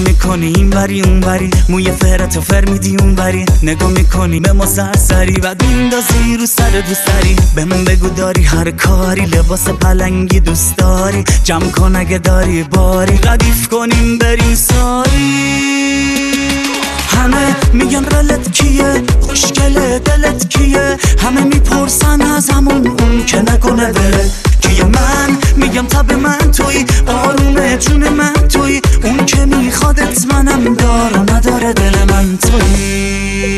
میکنی این بری اون بری، موی فرت و فر میدی اون بری، نگاه میکنی به ما سرسری بعد میندازی رو سر دوست داری. به من بگو داری هر کاری، لباس پلنگی دوست داری، جمع کن اگه داری باری، ردیف کنیم بریم ساری. همه میگن رلت کیه، خوشگله دلت کیه، همه میپرسن از همون اون که نکنه دلت کیه. من میگم تب من توی، آرومه جون من توی، اون که میخوادت منم دار و نداره دل من توی.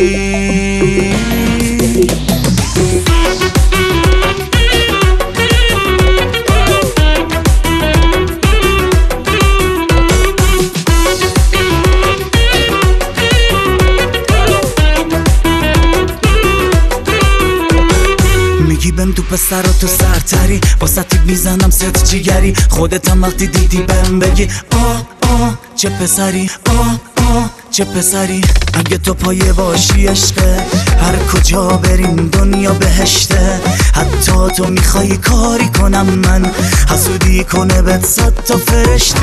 بهم تو پسر تو سرتری، واسطی میزنم ست جیگری، خودتم وقتی دیدی بهم بگی آه چه پسری، آه چه پسری. اگه تو پایه باشی عشقه، هر کجا بریم دنیا بهشته. حتی تو میخوای کاری کنم من، حسودی کنه بهت 100 تا فرشته.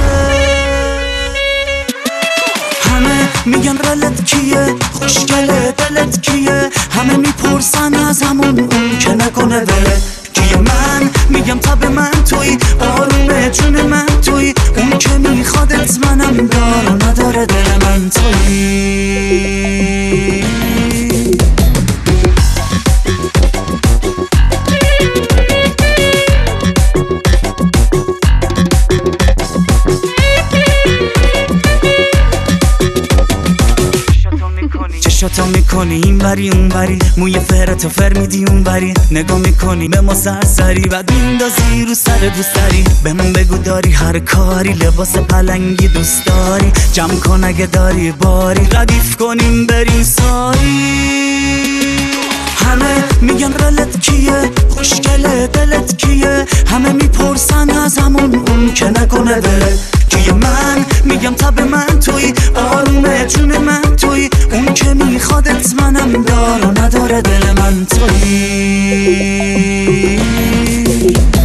همه میگن رلت کیه، خوشگله دلت کیه، همه میپرسن از همون اون که نکنه دلت کیه. من میگم تب من توی، آرومه جون من توی، اون که میخوادت منم دار و نداره دل من توی. چشاتو میکنی این بری اون بری، موی فرت و فر میدی اون بری، نگاه میکنی به ما سرسری بعد میندازی رو سر دوست داری. به من بگو داری هر کاری، لباس پلنگی دوست داری، جمع کن اگه داری باری، ردیف کنیم بریم ساری. همه میگن رلت کیه، خوشگله دلت کیه، همه میپرسن از همون اون که نکنه دلت کیه. من میگم تب من توی، آرومه جون من توی، اون که میخوادت منم دار و نداره دل من توی.